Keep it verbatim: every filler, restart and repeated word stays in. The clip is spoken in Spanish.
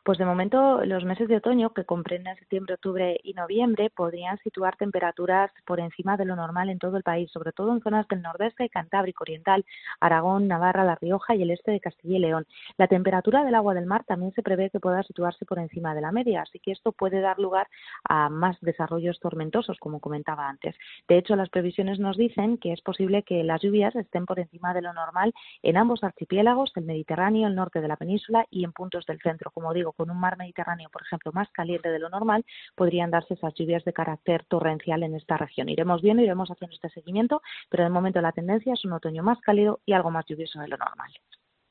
Pues de momento los meses de otoño, que comprenden septiembre, octubre y noviembre, podrían situar temperaturas por encima de lo normal en todo el país, sobre todo en zonas del nordeste, Cantábrico Oriental, Aragón, Navarra, La Rioja y el este de Castilla y León. La temperatura del agua del mar también se prevé que pueda situarse por encima de la media, así que esto puede dar lugar a más desarrollos tormentosos, como comentaba antes. De hecho, las previsiones nos dicen que es posible que las lluvias estén por encima de lo normal en ambos archipiélagos, el Mediterráneo, el norte de la península y en puntos del centro. Como digo, con un mar Mediterráneo, por ejemplo, más caliente de lo normal, podrían darse esas lluvias de carácter torrencial en esta región. Iremos viendo, iremos haciendo este seguimiento, pero de momento la tendencia es un otoño más cálido y algo más lluvioso de lo normal.